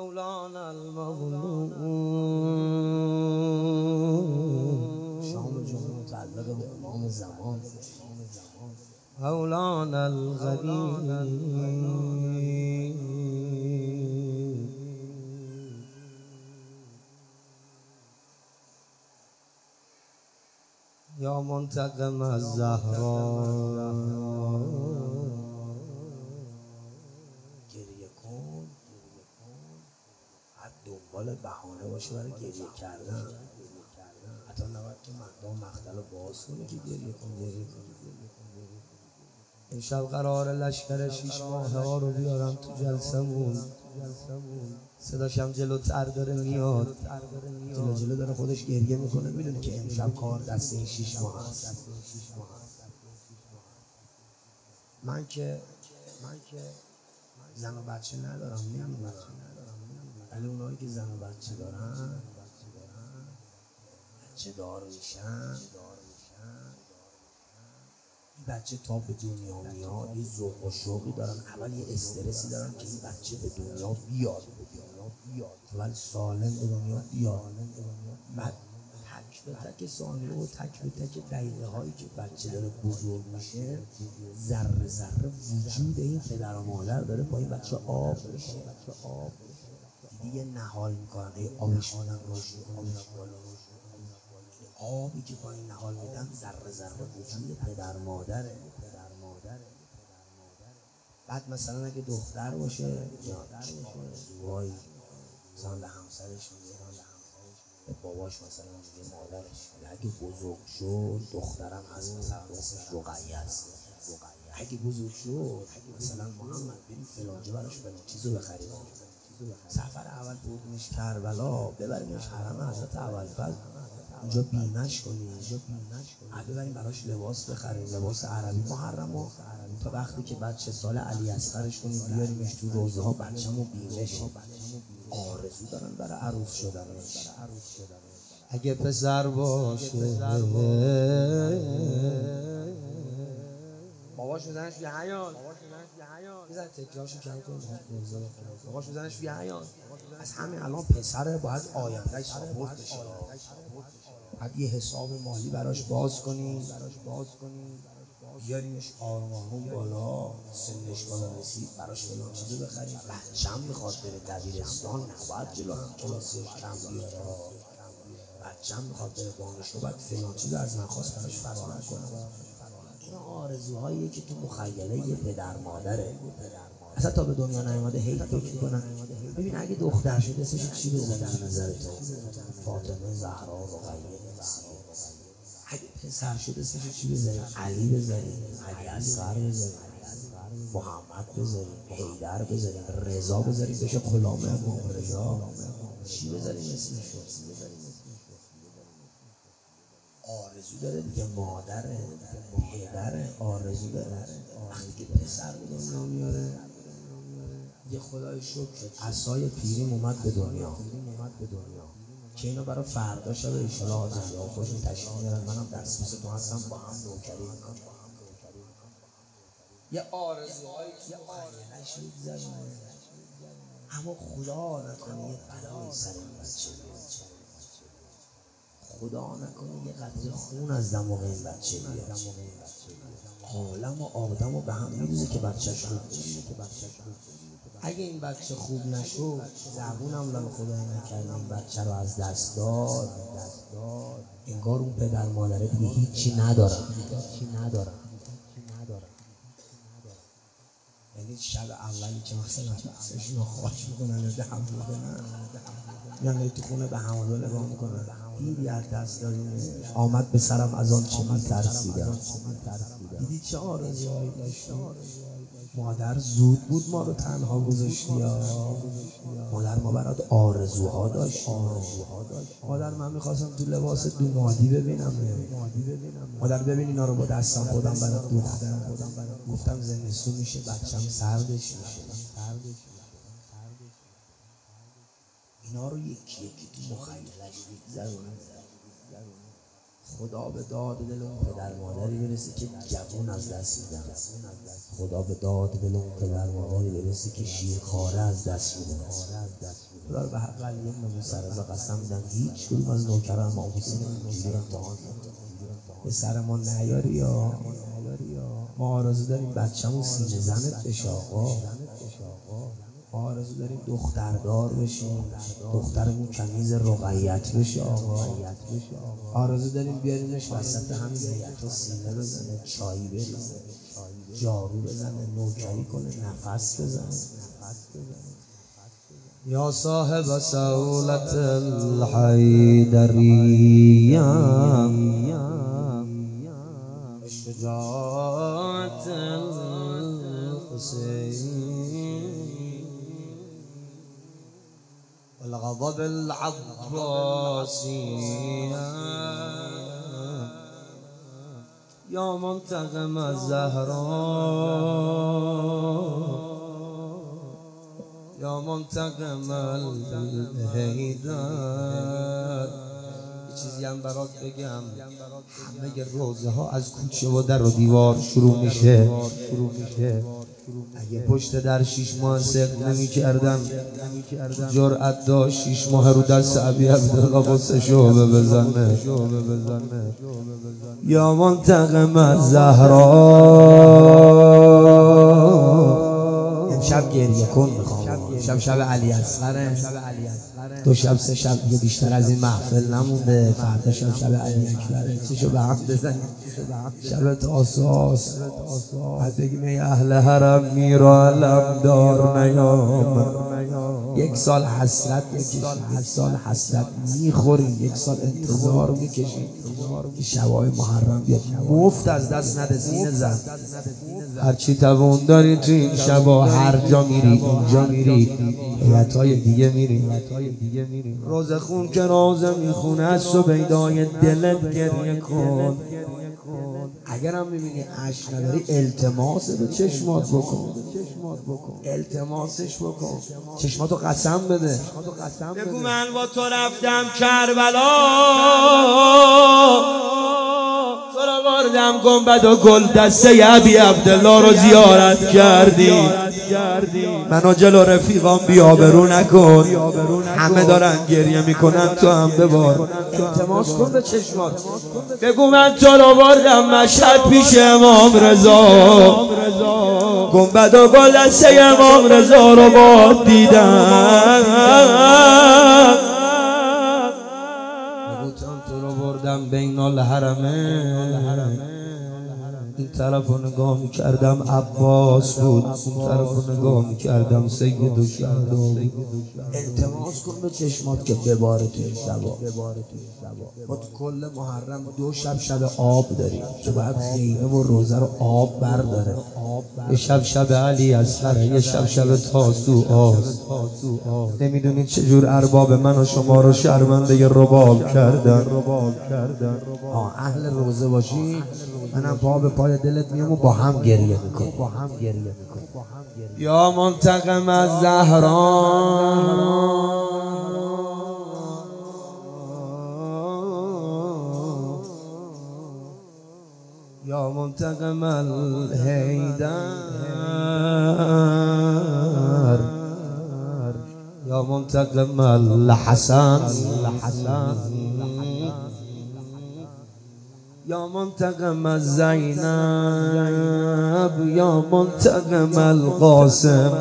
مولانا المظلوم. شام جمعه متعلق به امام زمان. مولانا الغنی یا منتقم از زهرا، گریه کن. هر دنبال بهانه باشه برای گریه کردن. حتی نباید که مقدام مقتل رو باز کنی که گریه کن. امشب قرار لشکر 6 ماهه ها رو بیارم تو جلسمون. صداشم جلوتر داره میاد، جلو داره خودش گریه میکنه. میدونی که امشب کار دست این 6 ماه هست. من که زن و بچه ندارم، نمیدونم، ولی اونایی که زن و بچه دارن، بچه دار میشن، این بچه تا به دنیا میاد یه ذوق و شوقی دارن. اول یه استرسی دارن که این بچه به دنیا بیاد، اول سالم به دنیا بیاد. بعد تک به تک ثانیه و تک به تک دقیقه هایی که بچه داره بزرگ میشه، ذره ذره وجود این پدر و مادر داره با این بچه آب میشه. دیدی یه نهال میکنن، یه آبش میدن روش، آبش بالا، آبی که با این نهال میدن ذره ذره وجود پدر مادره. بعد مثلا اگه دختر باشه، آرزوهایی مثلا به همسرش میگه، به باباش مثلا میگه مادرش. اگه بزرگ شد دخترم هست، مثلا اسمش رقیه است. اگه بزرگ شد مثلا محمد بریم فلانجا براش فلان چیزو بخریم. سفر اول بردیمش کربلا، ببریمش حرم حضرت ابوالفضل، اونجا بیمش کنیم، ببریم براش لباس بخریم، لباس عربی محرم، تا وقتی که بچه سال علی اصغرش کنیم بیاریمش تو روزه ها بچه‌مو بیمه شه. آرزو دارن برای عروس شدنش. اگه پسر باشه باباش میزنش بی حیال، میزن تکرارشو کم کنیم باباش میزنش بی حیال. از همین الان پسره باید آیندهش ساپورت بشه. باید یه حساب مالی براش باز کنیم، بیاریمش آروم آروم بالا. سنش بالا رسید براش فلان چیزو بخریم. بچه‌م میخواد بره دبیرستان، نباید جلو هم کلاسیاش کم بیاره. بچه‌م میخواد بره دانشگاه، باید فلان چیزو از من خواست براش فراهم کنم. این آرزوهاییه که تو مخیله یه پدر مادره. اصلا تا به دنیا نیومده هی فکر میکنن. ببین اگه دختر شد اسمش چی بزنیم به نظرتون؟ فاطمه، زهرا، رقیه، نسیه. اگه پسر شد اسمش چی بذاریم؟ علی بذاریم، علی اصغر بذاریم، محمد بذاریم، حیدر بذاریم، رضا بذاریم بشه غلام امام رضا. چی بذاریم اسمشو؟ آرزو داره دیگه، مادره، پدره، آرزو داره. وقتی که پسر به دنیا میاره یه خدای شکر شد عصای پیریم اومد به دنیا، که اینو برای فردا شب ایشالا آزنده ها خوشون تشریف میارن. منم دستبوستون هستم، با هم نوکری میکنیم. یه آرزوهایی تو مخیلش میگذرونه، اما خدا نکنه یه بلایی سر این بچه بیاد. خدا نکنه یه قطره خون از دماغ این بچه بیاد. عالم و آدم رو به هم میدوزه که بچهش خوب بشه. اگه این بچه خوب نشد، زبونم لال خدای نکرده این بچه رو از دست داد، انگار اون پدر مادره دیگه هیچی ندارن. یعنی شب اولی که مثلا دستشون رو خاک میکنن یا دهم میکنن، میان تو خونه به همادو نگاه میکنن، دیدی از دست دادیمش، آمد به سرم از آن چه میترسیدم. دیدی چه آرزوهایی داشتیم. مادر زود بود ما رو تنها گذاشتی یا مادر، ما برات آرزوها داشتیم. مادر من میخواستم تو لباس دومادی ببینم، مادر ببین اینا رو با دستم خودم برات دوختم، گفتم زمستون میشه بچم سردش میشه. اینا رو یکی یکی تو مخیلش میگذرونه. خدا به داد دل اون پدر مادری برسه که جوون از دست میدن. خدا به داد دل اون پدر مادری برسه که شیرخواره از دست میدن. خدا رو به حق علی ابن ابی سرزا قسم میدم هیچ کدوم از نوکران امام حسین اینجوری امتحان به سر ما نیاری یا ما آرزو داریم بچه‌مون سینه زنت بشه آقا. ما آرزو داریم دختردار بشیم، دخترمون کنیز رقیت بشه آقا. آرزو داریم بیاریمش وسط همین هیئت‌ها سینه بزنه، چایی بریزه، جارو بزنه، نوکری کنه، نفس بزنه. یا صاحب سهولت الحیدریه شجاعت الحسین والغضب العباسیه یا منتقم الزهرا یا منتقم الحیدر. یه چیزی هم برات بگم، همه روزه ها از کوچه و در و دیوار شروع میشه. اگه پشت در 6 ماه صدق نمی کردن جرأت داشت 6 ماه رو دست ابی عبدالله قصه شعبه بزنه. یا منتقم الزهرا امشب گریه کن میخوام. امشب شب علی اصغره، 2 شب 3 شب دیگه بیشتر از این محفل نمونده. فردا شب علی اکبره، چشو به هم بزنیم. شب تاسوعاست، بعد بگیم ای اهل حرم میرا علمدار نیامد. 1 سال حسرت میکشیم، 1 سال حسرت میخوریم، 1 سال انتظار میکشیم که شبای محرم بیاد. مفت از دست نده سینه زن، هرچی توان داری تو این شبا هر جا میری اینجا میری، هیئت‌های دیگه میری. روز خون که روزه میخونه از سبیدای دلت گریه کن. اگرم میبینی اشک نداری التماس به چشمات بکن، التماسش بکن، چشماتو قسم بده. بگو من با تو رفتم کربلا، تو را بردم گنبد و گل دسته ابی عبدالله رو زیارت کردی. منو جلو رفیقام بیابرو نکن، همه دارن گریه میکنن تو هم ببار. التماس کن به چشمات. بگو من تو رو بردم مشهد پیش امام رضا، گنبد و گل دسته امام رضا رو باد دیدم. بگو تو رو بردم بین الحرمین، این طرف رو نگاه میکردم عباس بود، اون طرف رو نگاه میکردم سید الشهدا بود. التماس کن به چشمات که بباره توی این شبا. ما تو کل محرم 2 شب شب آب داریم که باید خیمه و روزه رو آب برداره. یه شب شب علی اصغره، یه شب شب تاسوعاست. نمیدونید چجور ارباب من و شما رو شرمنده رباب کردن. اهل روزه باشی منم پا به پای دلت میام و با هم گریه میکنیم. یا منتقم الزهرا یا منتقم الحیدر یا منتقم الحسن یا منتقم الزینب یا منتقم القاسم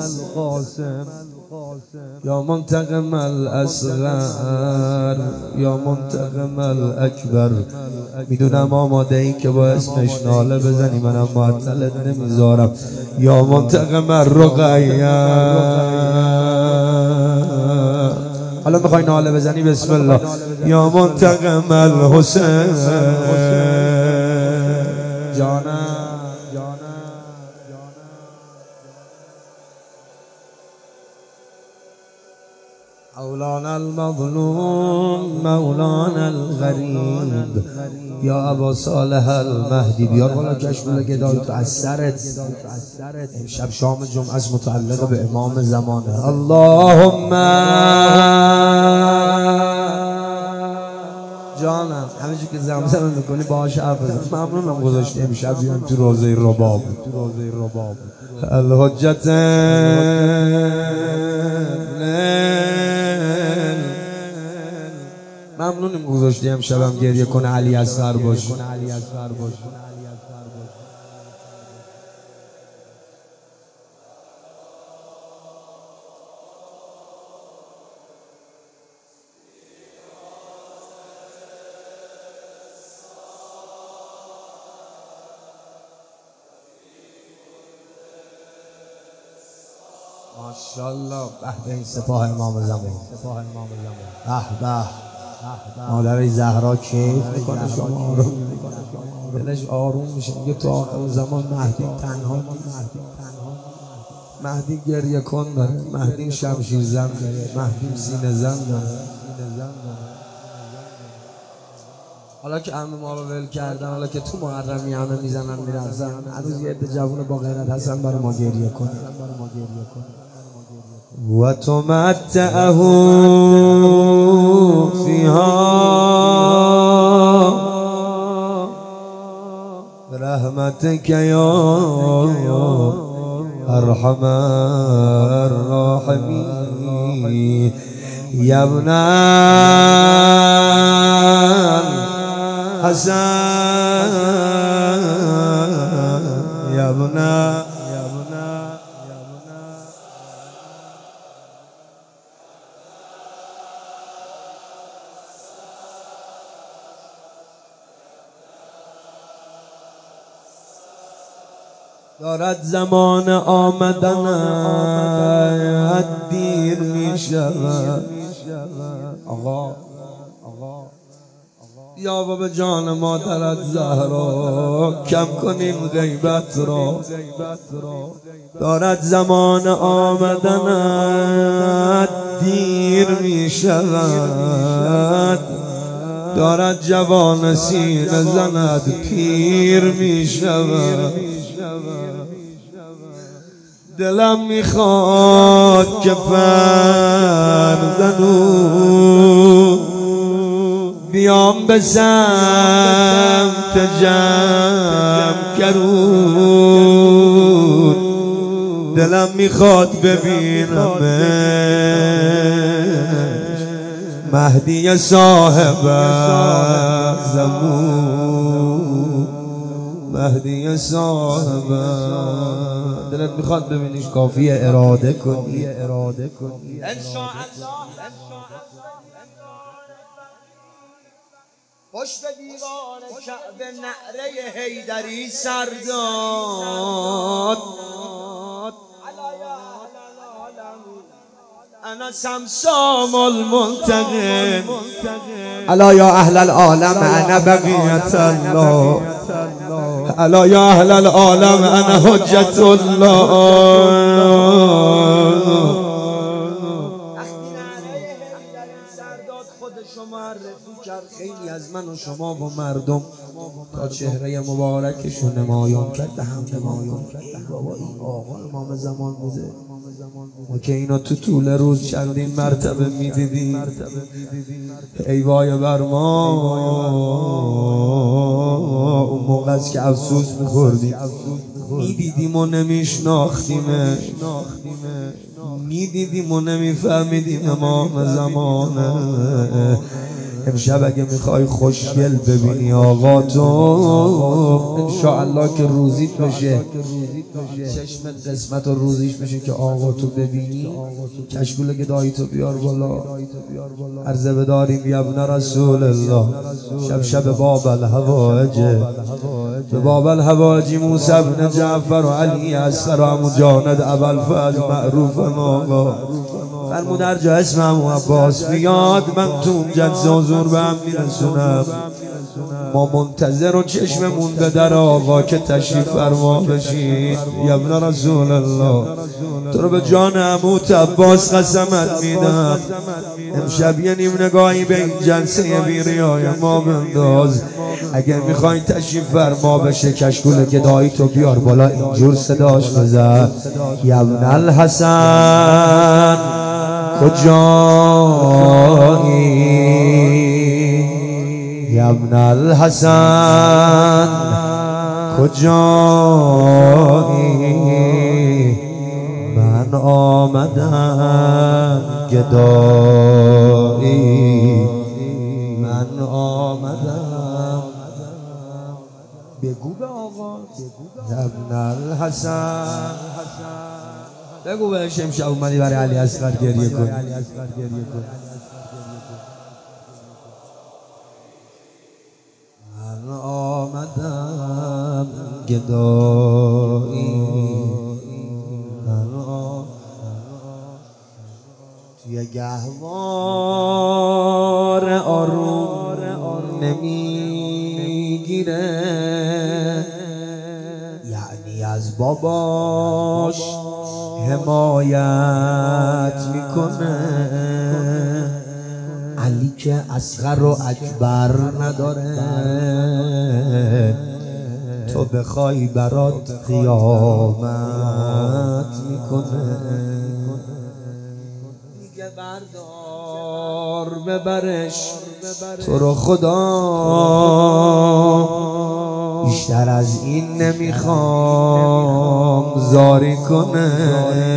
یا منتقم الاصغر یا منتقم الاکبر. میدونم آماده این که با اسمش ناله بزنی، منم معطلت نمیذارم. یا منتقم الرقیه. حالا میخوای ناله بزنی بسم الله. یا منتقم الحسین جانم مولانا المظلوم مولانا الغریب یا ابا صالح المهدی. بیار بالا کشکول گدای تو از سرت. امشب شام جمعه است متعلق به امام زمانه. اللهم جانم همینجور که زمزمه میکنی باهاش حرف بزن. ممنونم گذاشتی امشب بیان تو روزه رباب. الحجت ممنونیم گذاشتی امشبم گریه کنه علی اصغر باش. ماشاءالله. به این سپاه امام زمان، به به. مادر زهرا کیف میکنه شما آروم میبینی، دلش آروم میشه، میگه تو آخر زمان مهدی تنها نیست، مهدی گریه کن داره، مهدی شمشیر زن داره، مهدی سینه زن داره. حالا که همه ما رو ول کردن، حالا که تو محرمی همه میزنن میرقصن، هنوز یه عده جوون با غیرت هستن برای ما گریه کنه. و تمتعه فیها برحمتك یا ارحم الراحمین یا ابن الحسن یا ابن دارد زمان آمدنت دیر می شود. آقا یا بابا جان مادرت زهرا کم کنیم غیبت را، دارد زمان آمدنت دیر می شود، دارد جوان سینه زند پیر می شود. دلم میخواد که فرزنو بیام به سمت جمکرون، دلم میخواد ببینم مهدی صاحب زمون، مهدی صاحب. دلت میخواد ببینیش، کافیه اراده کنی. انشاءالله پشت دیوار کعبه نعره حیدری سر داد. انا سمسام المنتقم الا یا اهل العالم انا بقیت الله، الا یا اهل العالم انا حجت الله. خودشو معرفی کرد، خیلی از من و شما و مردم تا چهره مبارکشو نمایان کرد، به هم نمایان کرد. ای بابا این آقا امام زمان بوده. ما که اینا تو طول روز چندین مرتبه میدیدیم، ای وای بر ما. اون موقع است که افسوس میخوردیم، میدیدیم و نمیشناختیمش، میدیدیم و نمیفهمیدیم امام زمانه. امشب اگه میخوای خوشگل ببینی آقا تو، انشاءالله که روزیت بشه، چشمت قسمت و روزیش بشه که آقا تو ببینی، کشکول گدایی تو بیار بالا، عرضه بداریم یا ابن رسول الله. شب باب الهوائج، به باب الهوائج موسی ابن جعفر و علی اصغر و مجاند ابوالفضل معروف آقا فرمود هر جا اسم عمو عباس بیاد من تو اون جلسه حضور به هم میرسونم. ما منتظر و چشممون به در آقا که تشریف فرما بشید. یا ابن رسول الله تو رو به جان عمو عباس قسمت میدم، امشب یه نیم نگاهی به این جلسه بیریای ما بنداز. اگر میخوای تشریف فرما بشه کشکول گدایی تو بیار بالا، اینجور صداش بزن یا ابن الحسن کجایی، یا ابن الحسن کجایی، من آمدم گدایی، من آمدم بگو به آقا ابن الحسن، بگو بهش امشب اومدی برای علی اصغر گریه کنی. من آمدم گدایی، من توی گهوار آروم نمیگیره، یعنی از باباش حمایت میکنه. علی که اصغر و اکبر نداره، تو بخوای برات قیامت میکنه. میگه بردار ببرش تو رو خدا، بیشتر از این نمیخوام زاری کنه.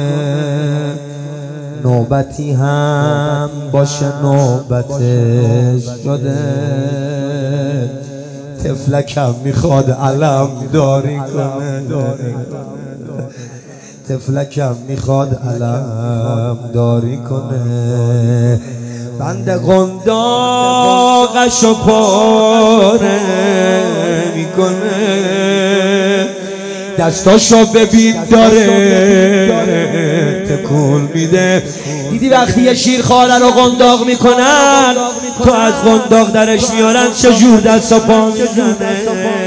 نوبتی هم باشه نوبتش شده، تفلکم میخواد علم داری کنه. تفلکم میخواد علم داری کنه. بند قنداقش و پاره میکنه، دستاشو ببین داره تکون میده. دیدی وقتی یه شیرخواره رو قنداق میکنن، تو از قنداق درش میارن چجور دست و پا میزنه؟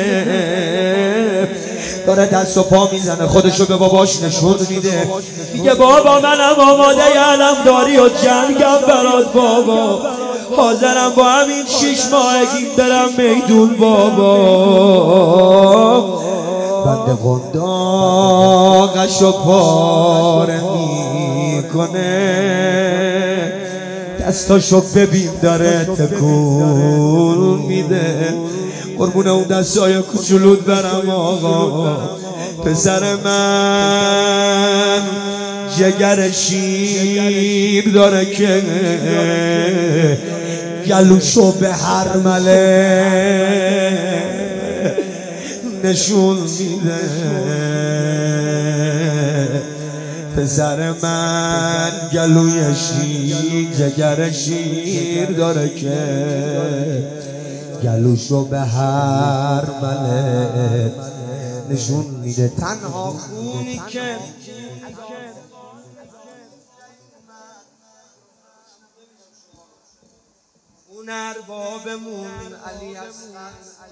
داره دست و پا میزنه، خودشو به باباش نشون میده. میگه بابا منم آماده علمداری و جنگم برات بابا، حاضرم با همین 6 ماهگی برم میدون بابا. بند قنداقش و پاره میکنه، دستاشو ببین داره تکون میده. قربون اون دستای کوچولوت برم آقا. پسر من جگر شیر داره که گلوشو به هر مله نشون میده. پسر من گلوی شیر جگر شیر داره که گلوشو به هر مله نشون میده. تنها خونی که اون اربابمون علی اصغر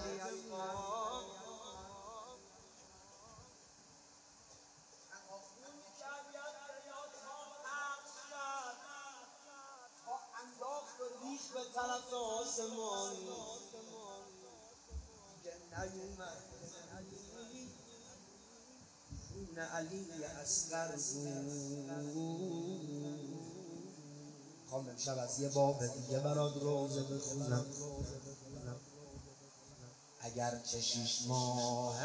انداخت و ریخ به طرف آسمان، دیگه نیومد خون علی اصغر بود. خوام امشب از یه باب دیگه برات روزه بخونم. اگر چه 6 ماه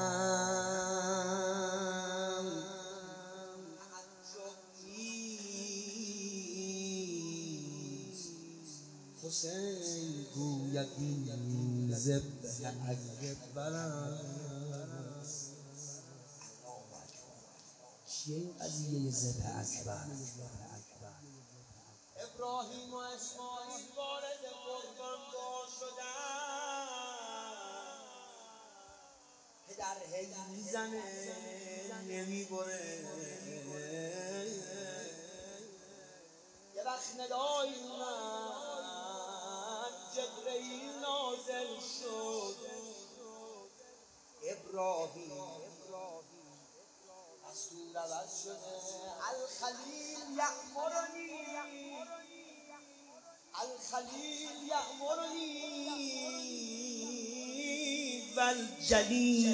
حسین گوید این ذبح اکبرم. چیه این قضیه ذبح اکبر؟ ابراهیم و اسماعیل وارد قربانگاه شدن، پدر هی میزنه نمیبره. یه وقت ندایی اومد، جبرئیل نازل شد. ابراهیم دستور عوض شده. الخلیل یأمرنی، الخلیل یأمرنی والجلیل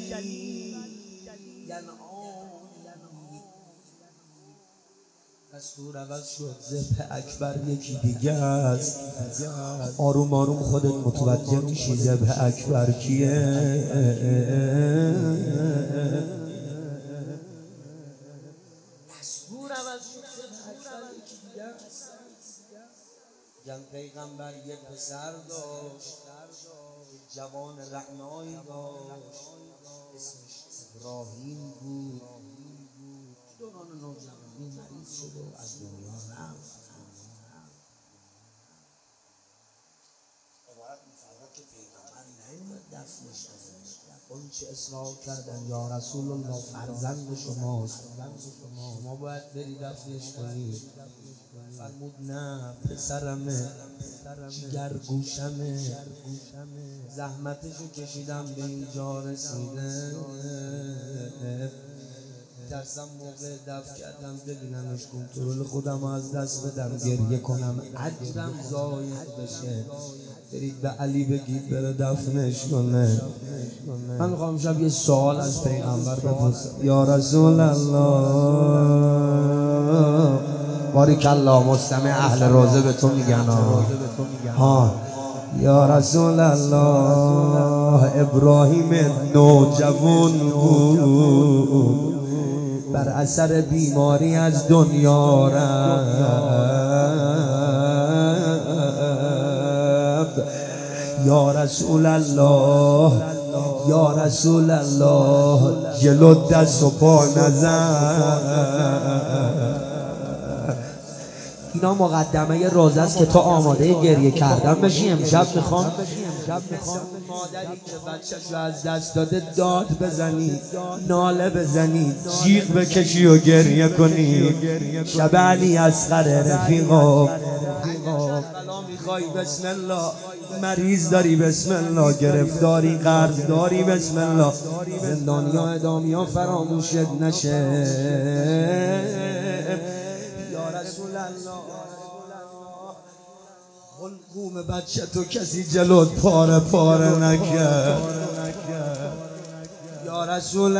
ینهانی. دستور عوض شد، ذبح اکبر یکی دیگه است. آروم آروم خودت متوجه میشی ذبح اکبر کیه. دستور عوض شد، ذبح اکبر یکی دیگه است. جن پیغمبر یه پسر داشت، یه جوان رعنایی داشت، اسمش ابراهیم بود. دوران نوجوانی مریض شد و از دنیا رفت. عبارت میفرماد که پیغمبر نیومد دفنش کنه. اون چه اصرار کردن یا رسول الله فرزند شماست، شما باید بری دفنش کنی. فرمود نه پسرمه، جگرگوشمه، زحمتشو کشیدم به اینجا رسیده، ترسم موقع دفن کردم ببینمش کنترل خودم از دست بدم، گریه کنم اجرم ضایع بشه. برید به علی بگید بره دفنش کنه. من میخوام شب یه سوال از پیغمبر بپرسم. یا رسول الله، بارک الله، مستمع اهل روزه به تو میگن ها. یا رسول الله، ابراهیم نوجوان بود، بر اثر بیماری از دنیا رفت. یا رسول الله، یا رسول الله، جلو دست و پا نزن. اینا مقدمه روزه است که تو آماده گریه کردن بشی. امشب میخوام مثل اون مادری که بچه‌شو از دست داده داد بزنی، ناله بزنی، جیغ بکشی و گریه کنی. شب علی اصغر رفیقا، بلا میخوای بسم الله، مریض داری بسم الله، گرفتاری قرض داری بسم الله، زندانیا ادامیا فراموشت نشه. یا رسول الله، حلقوم بچه تو کسی جلوت پاره پاره نکرد. یا رسول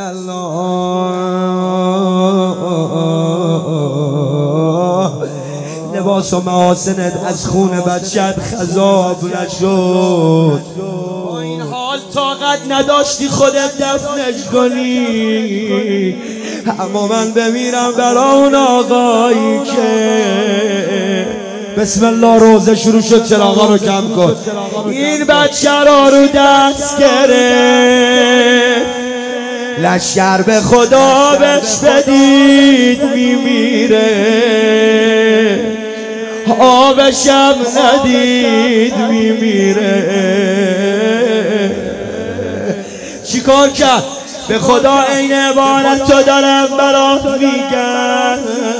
الله، لباس و محاسنت از خون بچت خضاب نشد. با این حال طاقت نداشتی خودت دفنش کنی. اما من بمیرم برا اون آقایی که بسم الله روزه شروع شد، چراغا رو کم کن، این بچه را رو دست گرفت، لشکر به خدا بهش بدید میمیره، آبشم ندید میمیره. چی کار کرد؟ به خدا عین عبارت تو دارم برات میگم.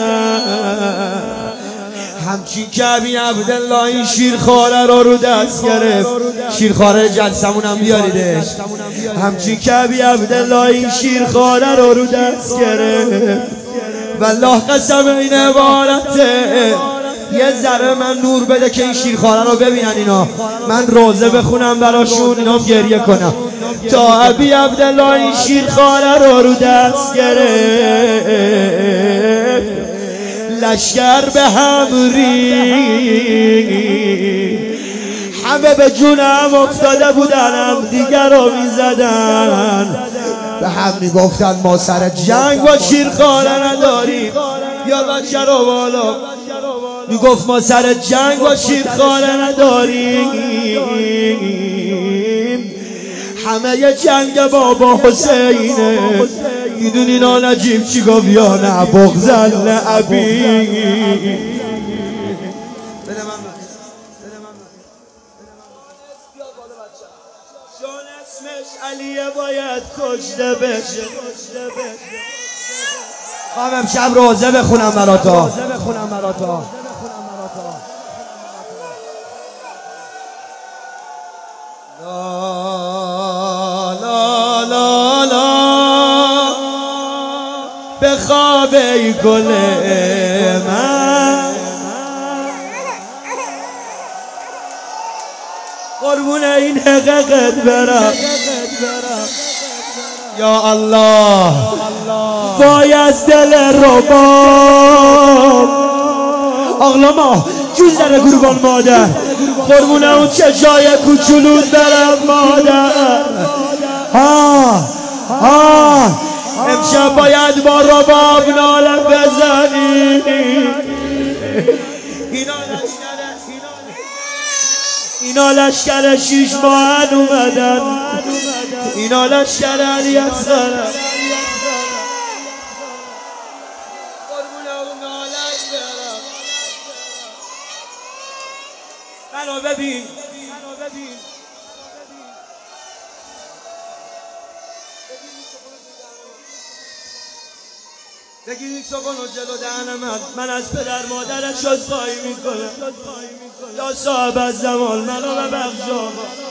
همچین که ابی عبدالله این شیرخواره رو دست گرفت. شیرخواره جلسمون هم بیاریدش. همچین که ابی عبدالله این شیرخواره رو دست گرفت. والله قسم این عبارته، یه ذره من نور بده که این شیرخواره رو ببینن اینا، من روزه بخونم براشون، اینا گریه کنم. تا ابی عبدالله این شیرخواره رو دست گرفت، لشکر به هم ریخت، همه به جون هم افتاده بودن، هم دیگر رو میزدن، به هم میگفتن ما سر جنگ با شیرخواره نداریم. یا بچه رو بالا میگفت ما سر جنگ با شیرخواره نداریم، همه یه جنگ بابا حسینه. میدونی نجیب چی گفت؟ یا نه بغضن لعبی. چون اسمش علیه باید کشته بشه. خواهم امشب روزه بخونم براتا. لا لا لا لا به خواب ای گل من، قربون این حقیقت برم. یا الله، وای از دل رباب آغلاما جون داره قربان مادر، قربون اون چشای کوچولوت برم مادر. امشب باید با رباب ناله بزنی. اینا لشکر 6 ماه اومدن، اینا لشکر علی اصغر. منو ببین بگیر میکروفون رو جلو دهن من از پدر مادرش عذرخواهی میکنم. یا صاحب از زمان منو ببخش آقا.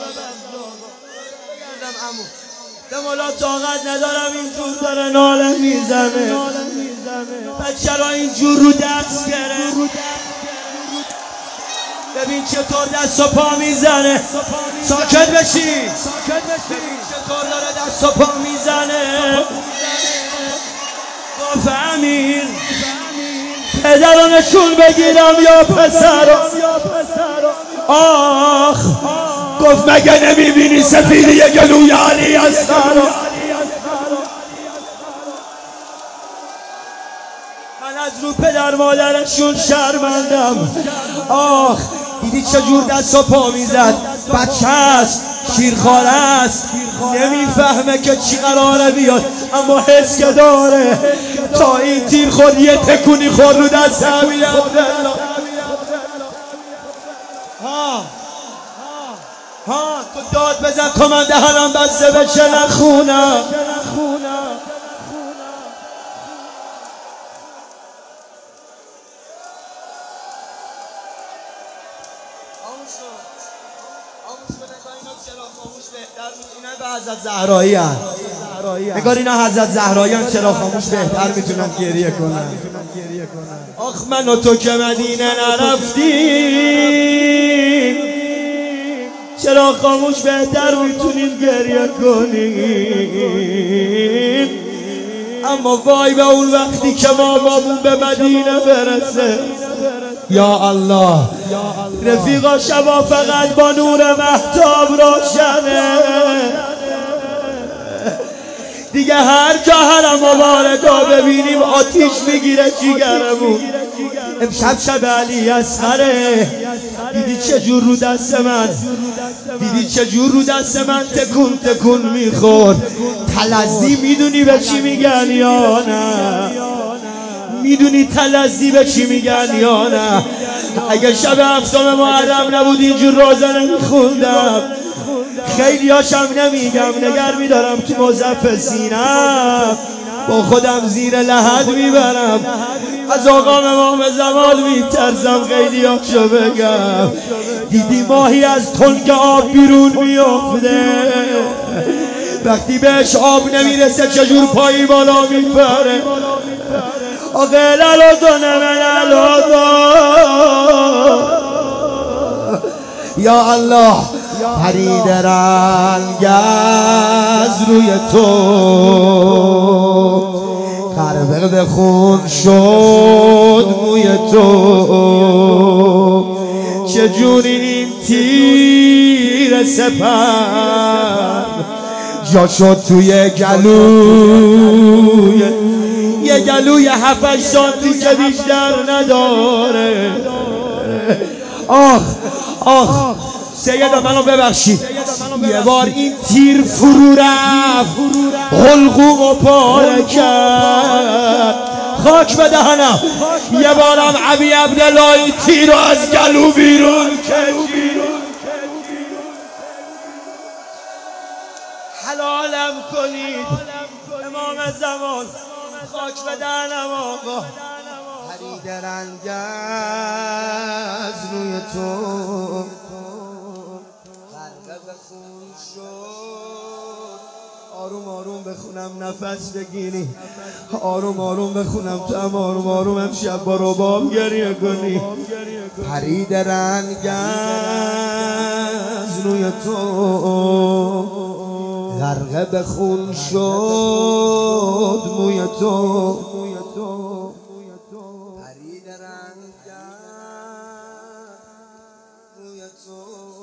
بگردم عمو به مولا طاقت ندارم اینجور داره ناله میزنه. بچه را اینجور رو دست گره، ببین چطور دست و پا میزنه. ساکت بشین. ببین چطور داره دست و پا میزنه. گفت امیر پدرانشون بگیرم یا پسر. آخ گفت مگه نمیبینی سفیدی گلوی علی اصغر. من از رو پدر مادرشون شرمندم. آخ دیدی چجور دست و پا میزد. بچه است، شیرخواره است، نمیفهمه که چی قراره بیاد، اما حس که داره. تا این تیر خود یه تکونی خور رو دست امیر عبدالله. ها تو داد بزن تا من دهنم بسته بشه نخونم. اینا به حضرت زهرایی هست. نگار اینا حضرت زهرایی هست، چرا خاموش بهتر میتونن گریه کنن. آخ من و تو که مدینه نرفتیم، چرا خاموش بهتر میتونیم گریه کنیم. اما وای به اون وقتی که مامامون به مدینه برسه. یا الله رفیقا شبا فقط با نور مهتاب روشنه. دیگه هر جا حرم مبارکا ببینیم آتیش میگیره جیگرمون. امشب شب علی اصغره. دیدی چجور رو دست من، دیدی چجور رو دست من تکون تکون میخورد. تلزی میدونی به چی میگن یا نه؟ میدونی تلزی به چی میگن یا نه؟ اگه شب هفتم محرم نبود اینجور روزه نمیخوندم. خیلی هاشم نمیگم، نگر میدارم تو مزف سینم، با خودم زیر لحد میبرم. از آقام امام زمان میترسم خیلی هاشو بگم. دیدی ماهی از تنگ آب بیرون میافته، وقتی بهش آب نمیرسه چجور پایی بالا میپره. آقا الالازن من الازن. یا الله پرید رنگ از روی تو، غرق خون شد موی تو. چجوری این تیر سپر جا شد توی گلوی، یه گلوی 7-8 سانتی که بیشتر نداره. آخ آخ سیدا منو ببخشید، یه بار این تیر فرو رفت حلقوم و پاره کرد. خاک به دهنم. یه بارم عبی عبدالله این تیر رو از گلو بیرون کشید. حلالم کنید امام زمان، خاک به دهنم آقا. پرید رنگ از روی تو، غرق به خون شد. آروم آروم بخونم نفس بگیری، آروم آروم بخونم تو هم آروم آروم امشب با رباب گریه کنی. پرید رنگ از روی تو، غرق به خون شد موی تو. پرید رنگ روی تو،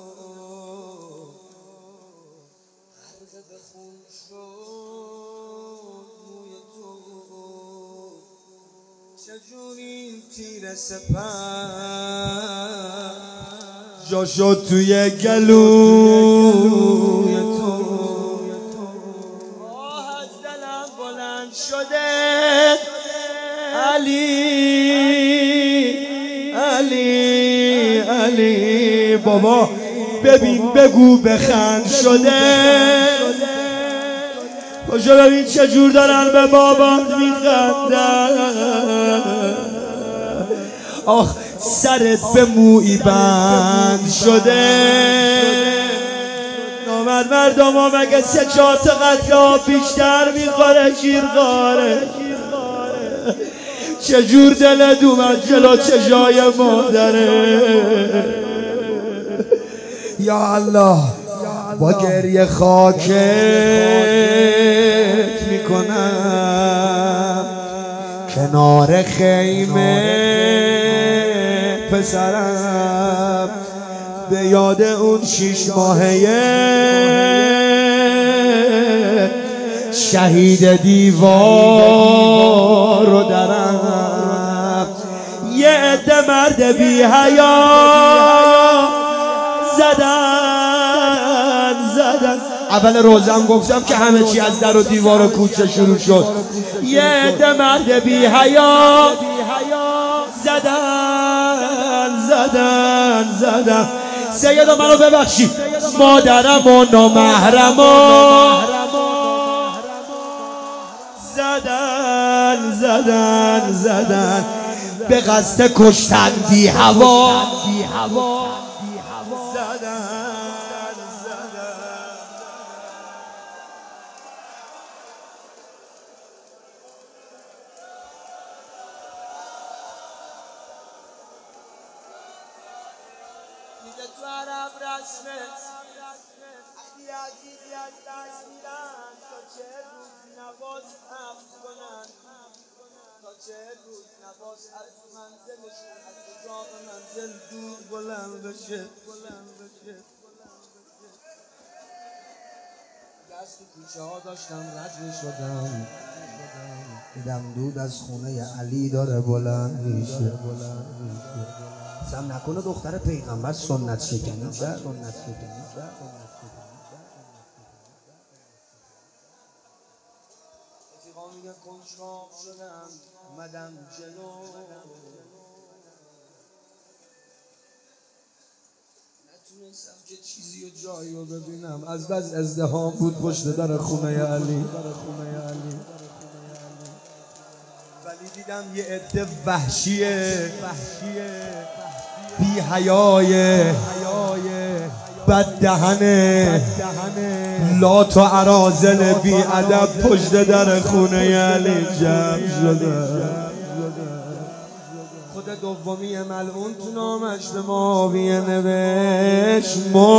غرق به خون شد موی تو. چجوری تیر سپر جا شد توی گلوی تو، آه از دلم بلند شده علی علی علی. بابا ببین بگو بخند شده، باشو ببین چجور دارن به بابات میخندن. آخ سرت به مویی بند شده، نامرد مردم مگه 3-4 تا قتل آب بیشتر میخوره شیرخواره. چجور دلت اومد جلو چشای مادره. یا الله با گریه خاکت میکنم کنار خیمه پسرم، به یاد اون 6 ماهه شهید دیوار رو درم. یه عده مرد بی حیا زدن. اول روزم گفتم که همه چی از در و دیوار و کوچه شروع شد. یه عده مرد بی حیا زدن. سیدا منو ببخشید، مادرم و نامحرم زدن به قصد کشتن بی هوا زدن. میگه تو عرب رسمه علی عزیزی از دست میرن تا 40 روز نواز حفظ کنن، تا 40 روز نواز از منزلشون از اجاق منزل دور بلند بشه. از تو کوچه ها داشتم رد میشدم، دیدم دود از خونه علی داره بلند میشه. سم نکنه دختر پیغمبر سنت شکنی کرد. رفیقا میگن کنجکاو شدم اومدم جلو، نتونستم که چیزی و جایی رو ببینم، از بس ازدحام بود پشت در خونه علی. ولی دیدم یه عده وحشیه بی حیای بد دهنه لات و عرازل بی ادب پشت در خونه علی جمع شده. خود دومی ملعون تو نامش به معاویه نوشت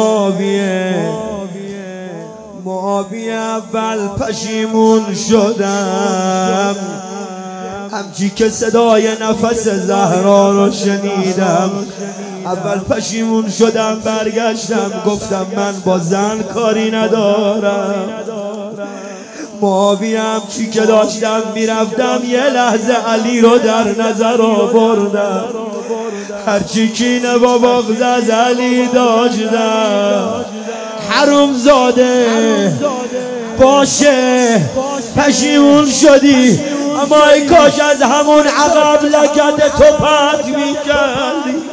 معاویه اول پشیمون شدم، همچی که صدای نفس زهرا رو شنیدم اول پشیمون شدم، برگشتم گفتم من با زن کاری ندارم. معاویه همچی که داشتم میرفتم یه لحظه علی رو در نظر آوردم، هرچی کینه با بغض از علی داشتم. حروم زاده باشه پشیمون شدی، اما ای کاش از همون عقب لگد تو پرت میکردی.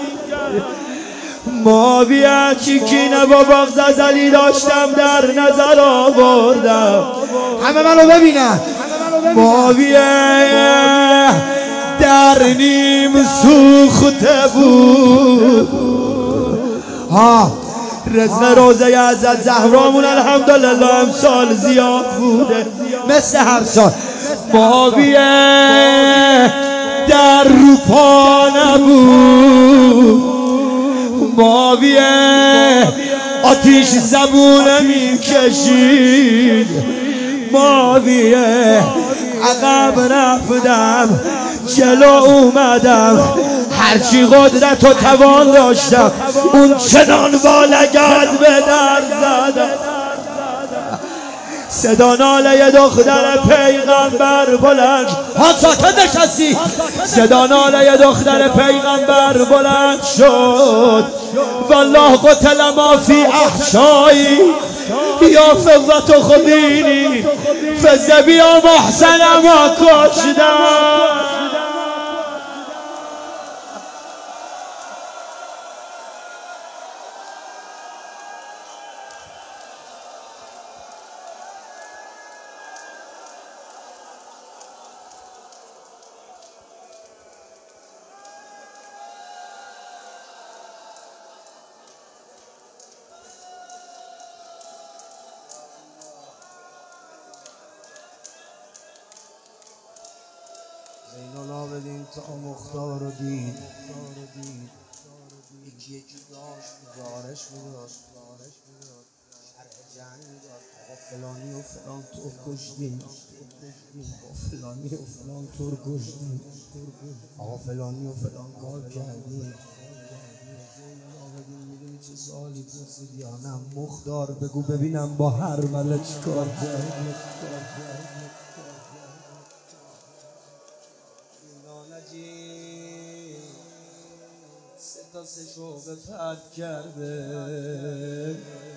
معاویه چی کینه با بغض از علی داشتم در نظر آوردم. همه منو ببینن. معاویه در نیم سوخته بود. رزق روزه حضرت زهرامون الحمدلله امسال زیاد بوده مثل هر سال. معاویه در روپا نبود، معاویه آتیش زبونه میکشید. معاویه عقب رفتم جلو اومدم، هرچی قدرت و توان داشتم اون چنان با لگد به در زدم. صدا ناله دختر پیغمبر بلند ها ساکت نشستی صدا ناله دختر پیغمبر بلند شد والله قتل ما فی احشایی یا فضت خبینی فزبی و محسن ما کشدن. زین العابدین تا مختار رو دید یکی یکی داشت گزارش میداد شرح جنگ میداد آقا فلانی و فلان طور کشتیم آقا فلانی و فلان طور کشتیم آقا فلانی و فلان کار کردیم. زین العابدین میدونی چه سوالی پرسید یا نه مختار بگو ببینم با هر مله چی کار کرد. نجی سه تا سه شعبه پرد کرده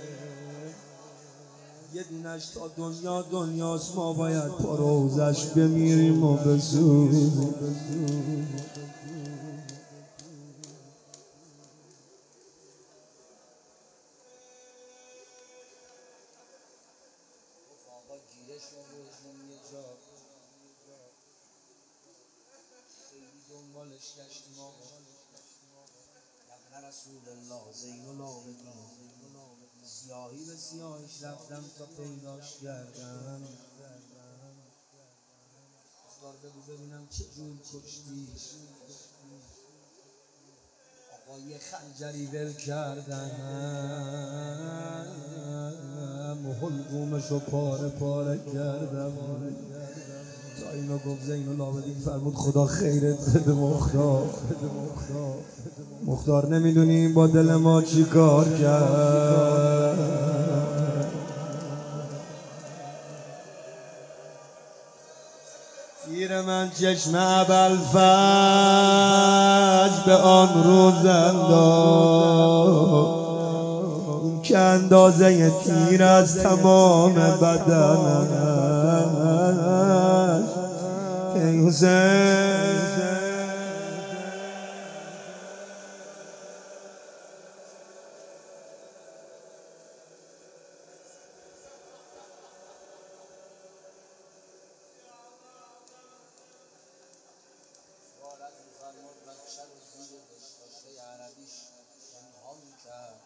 یه دونش تا دنیاست ما باید پا روزش بمیریم و بسوزیم. آقا گیرشون بردیم یه جا خیلی دنبالش گشتیم آقا یبن رسول الله زین العابدین سیاهی به سیاهیش رفتم تا پیداش کردم. مختار بگو ببینم چه جور کشتیش. آقا یه خنجری ول کردم و حلقومشو پاره پاره کردم تا اینو گفت زین العابدین فرمود خدا خیرت بده مختار نمیدونیم با دل ما چی کار کرد. تیر من چشم ابوالفضل به آن روز انداخت این که اندازه تیر از تمام بدنش. ای حسین وارد می‌فرماد بچه رو زیر داشته عربیش پنهان کرد.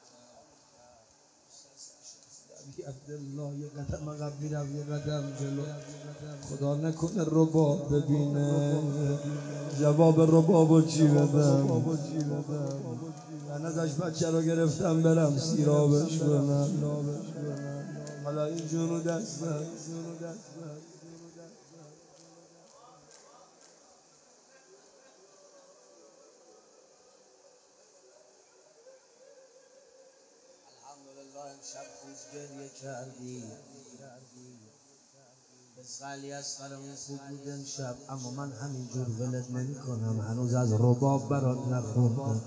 ابی عبدالله یه قدم عقب میرفت یه قدم جلو خدا نکنه رباب ببینه جواب ربابو چی بدم. من ازش بچه رو گرفتم برم سیرابش کنم حالا این جونو دستم. الحمدلله امشب خوب گریه کردی بزغلی از قرمون خوب بود امشب اما من همینجور ولت نمی کنم هنوز از رباب برات نخوندم.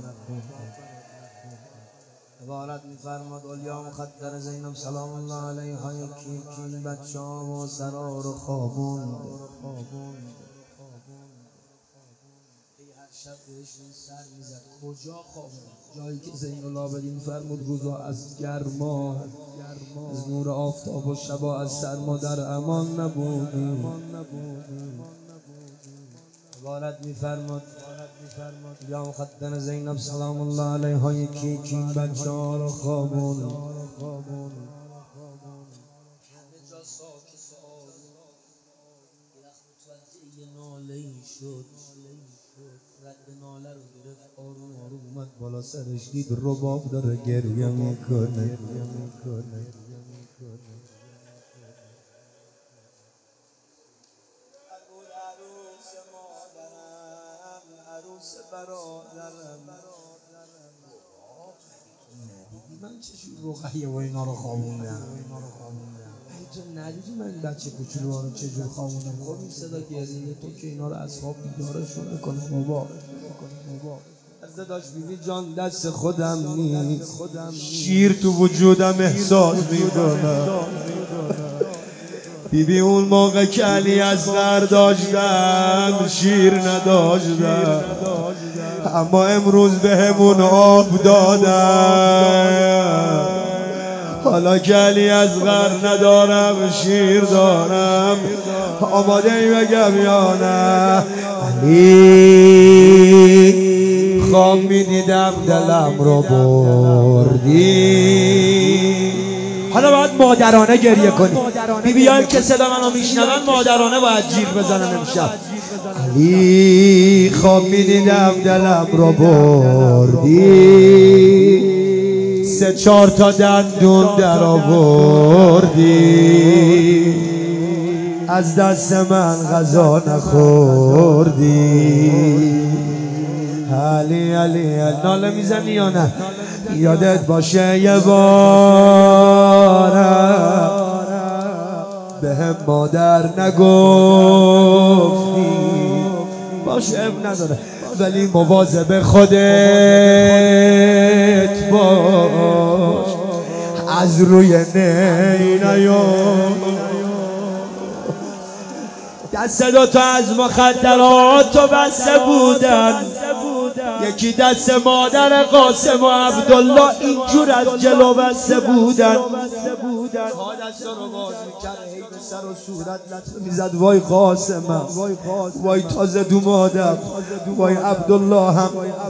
عبارت میفرماد اولیا مخدر زینب سلام الله علیها یکی یکی بچه ها و سرار و خوابوند هر شب بهشون سر میزد کجا خوابوند جایی که زین العابدین فرمود روزا از گرما از نور آفتاب و شبا از سرما در امان نبودیم. عبارت میفرماد یا مخدر زینب سلام الله علیها یکی یکی بچه ها رو خوابون همه جا ساکت آروم یه وقت متوجه یه ناله ای شد رد ناله رو گرفت آروم آروم اومد بالا سرش دید رباب داره گریه میکنه. بود عروس مادرم عروس برادرم رباب مگه تو ندیدی من چجور رقیه و اینا رو خوابوندم. تو ندیدی من بچه کوچولو ها رو چجور خوابونم؟ خب این صدا گریه تو که اینا رو از خواب بیدارشون میکنه بابا. داشت بیبی جان دست خودم نیست، شیر تو وجودم احساس میکنم. بیبی اون موقع که علی اصغر داشتم شیر نداشتم، اما امروز بهمون آب دادم. حالا که علی اصغر ندارم شیر دارم. آماده ای بگم یا نه؟ علی خواب میدیدم دلم رو بردی. حالا باید مادرانه گریه کنی. بیبیان که صدا منو میشنون مادرانه باید جیغ بزنن امشب. علی خواب میدیدم دلم رو بردی، 3-4 تا دندون در آوردی، از دست من غذا نخوردی. علی علی ناله میزنی یا نه؟ یادت باشه یه بارم به مادر نگفتی، باشه اب نداره، ولی مواظب خودت باش، از روی نی نیار. دست دوتا از مخدرات و بسته بودن، یکی دست مادر قاسم و عبدالله اینجور از جلو بسته بودن. تا دست رو باز میکرد هی به سر و صورت لطمه میزد. وای قاسمم، وای تازه دومادم، وای عبدالله هم.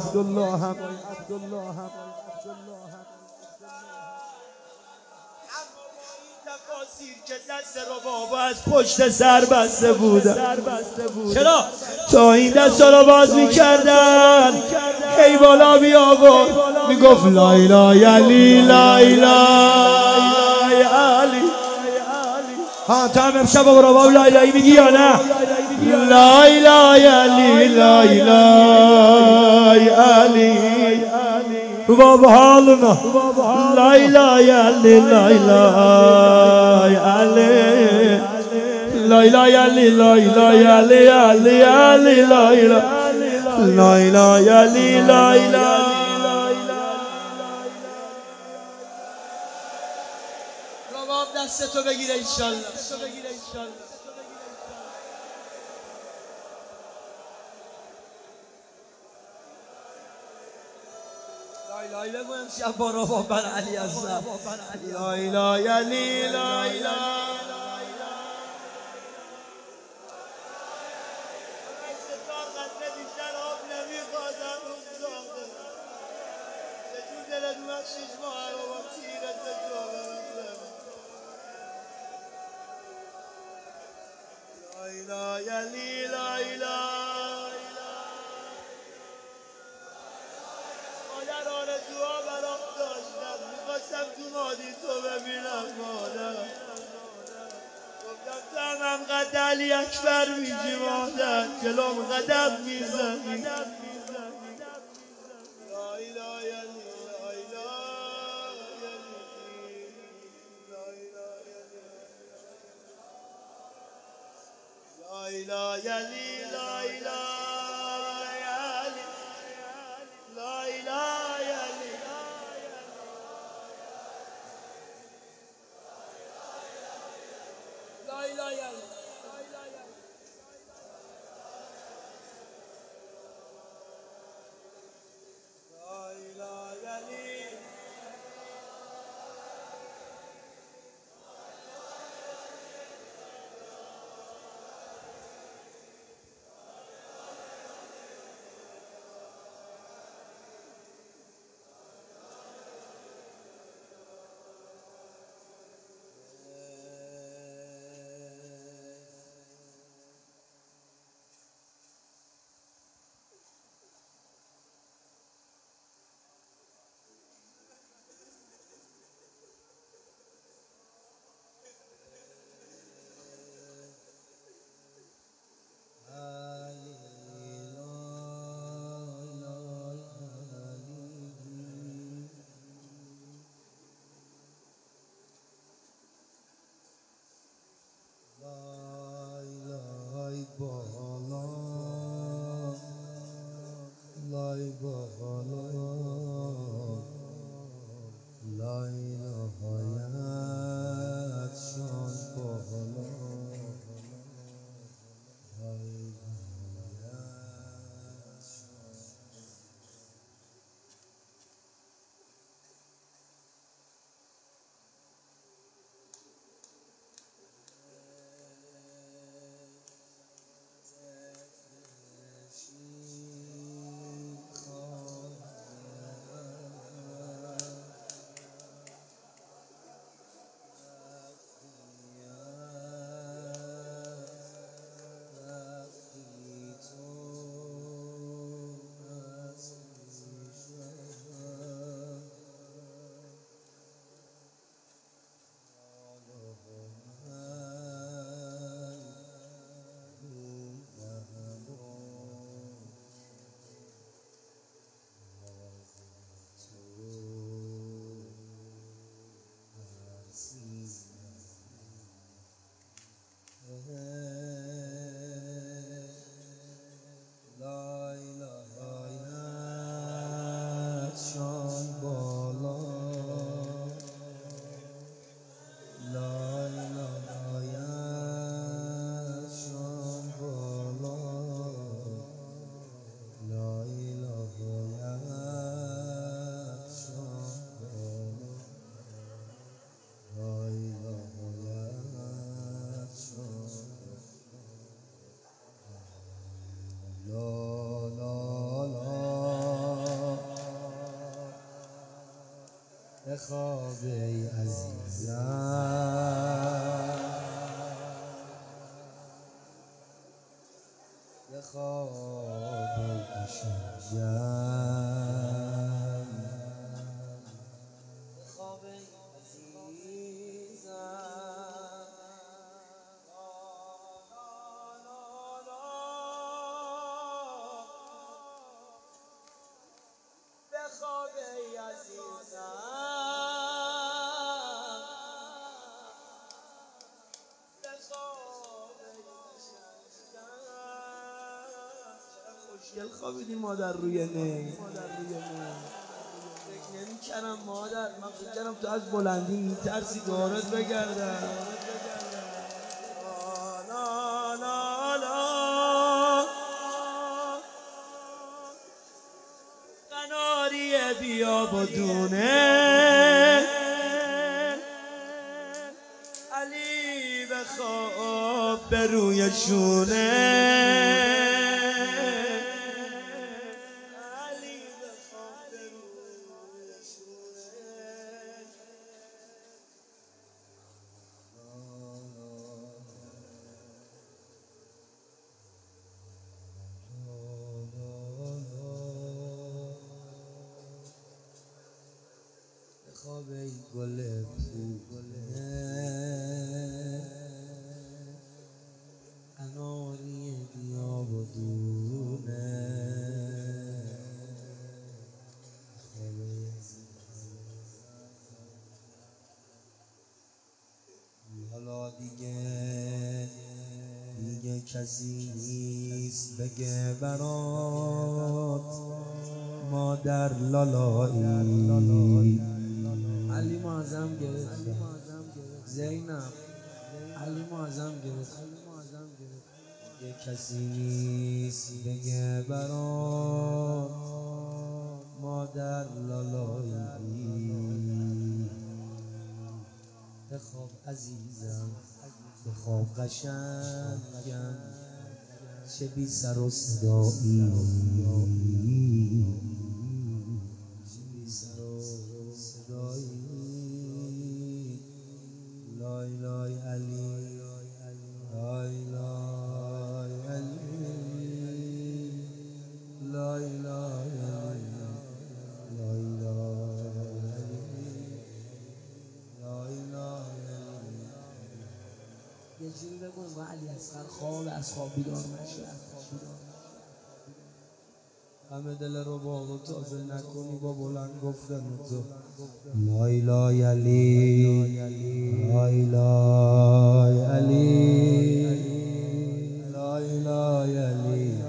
که دست رو بابا از پشت سر بسته بودن. چرا؟ تا این دست رو باز میکردن هی بالا می آورد میگفت لایلا یلی لایلا علی. ها تا هم امشب برو باب لایلایی میگی یا نه؟ لایلا یلی لایلا علی رو باب حالنا. لایلا یلی لایلا علی، لایلا یلی لایلا یلی علی علی لایلا، لایلا یلی لایلا. رباب دستتو بگیره انشالله. لایلا بگو امشب با رباب بر علی اصغر. لایلا یلی لایلا. لایلا یلی لایلا. مادر آرزوها برام داشتم، میخواستم تو مادی تو ببینم مادر. گفتم تو هم قد علی اکبر میشی مادر، جلوم قدم میزنی. لایلا یلی لایلا یلی لایلا یلی لایلا یلی لایلا یلی لایلا یلی. بخواب ای عزیزم، بخواب ای قشنگم، بخواب ای عزیزم. بخواب ای عزیزم، بخواب ای قشنگم. چقدر خوشگل خوابیدی مادر روی نی. فکر نمی‌کردم مادر، من فکر کردم تو از بلندی میترسی دورت بگردم. لا لا لا قناری بیاب و دونه، علی بخواب به روی شونه، علی بخواب به روی شونه. بخواب ای گل پونه، قناری بیاب و دونه، بخواب ای حالا دیگه کسی نیست بگه برات مادر لالایی. علی معظم گرفت، زینب علی معظم گرفت. دیگه کسی نیست بگه برات مادر لالایی. بخواب عزیزم، بخواب قشنگم، چه بی سر و صدایی، چه بی سر و صدایی. لای لای علی، لای لای علی، لای لای علی، لای لای علی، لای لای علی. یه جوری بگو انگار علی اصغر خواب از خواب بیدار نشه. همه دل رو باغ تازه نکنی با بلند گفتن تو. لای لای علی، لای لای علی، لای لای علی.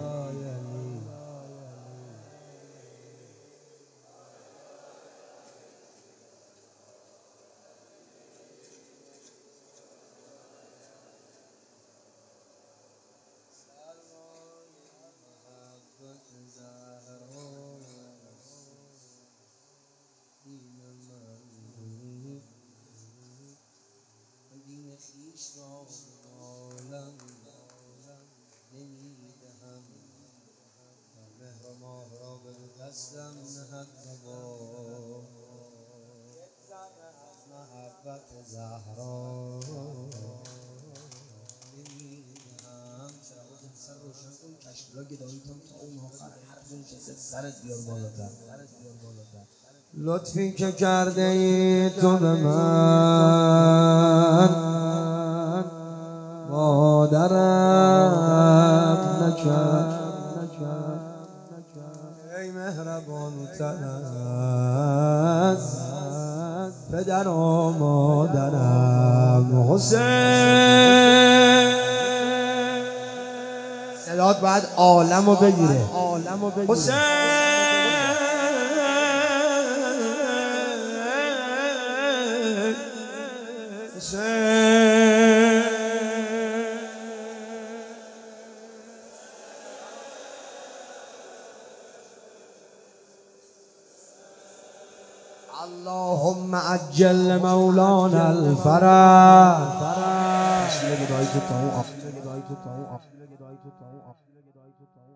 محبت زهرا دین من، دین خویش را به عالم نمیدهم، در مهر و ماه را به دو دستم نهد روا. یک ذره از محبت زهرا نمیدهم. چراغ جلسه روشن کن، کشکولا گداییتم تا اون آخر، هر جون نشسته سرت بیار بالاتر. لطفی که کرده ای تو به من مادرم نکرد، ای مهربان تر از پدر و مادرم. حسین صدات باید عالمو بگیره. حسین اللهم عجل مولانا الفرج.